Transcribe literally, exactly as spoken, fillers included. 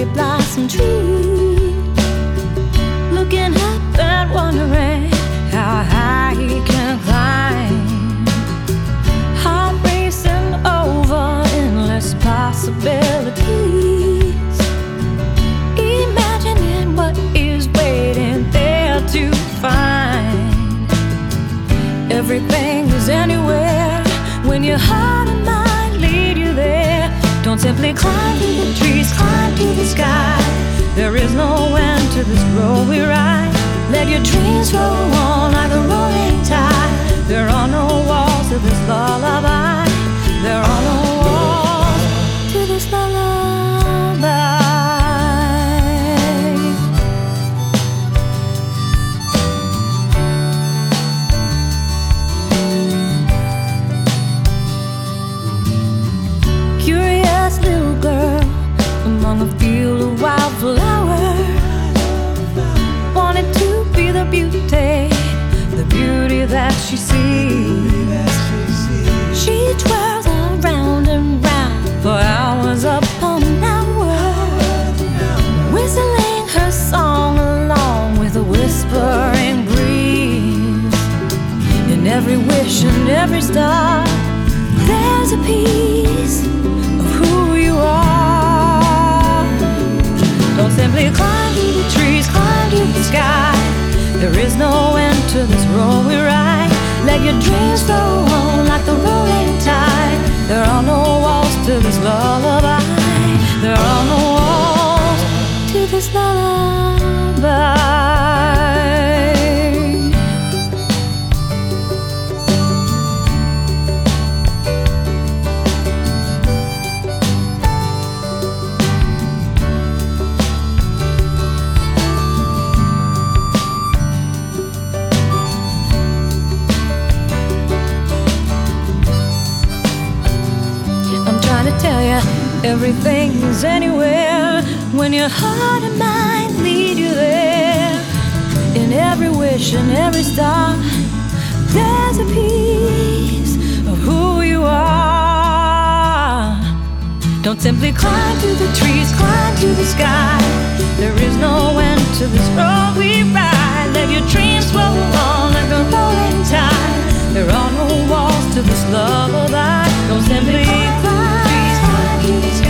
cherry blossom tree, looking up and wondering how high he can climb. Heart racing over endless possibilities, imagining what is waiting there to find. Everything is anywhere when your heart and mind lead you there. Don't simply climb to the trees, climb to the sky. There is no end to this road we ride. Let your dreams roll on like a rolling tide. There are no walls to this lullaby. There are no walls to this lullaby. Curious little girl among a field of wildflowers, wanted to be the beauty, the beauty that she sees. She twirls around and round for hours upon hours, whistling her song along with a whispering breeze. In every wish and every star, there's a piece of who you are. Don't simply climb to the trees, climb to the sky. There is no end to this road we ride. Let your dreams flow on like the rolling tide. There are no walls to this lullaby. There are no walls to this lullaby. Tell ya, everything is anywhere when your heart and mind lead you there. In every wish and every star, there's a piece of who you are. Don't simply climb to the trees, climb to the sky. There is no end to this road we ride. Let your dreams flow on like a rolling tide. There are no walls to this lullaby. Don't simply climb to the sky.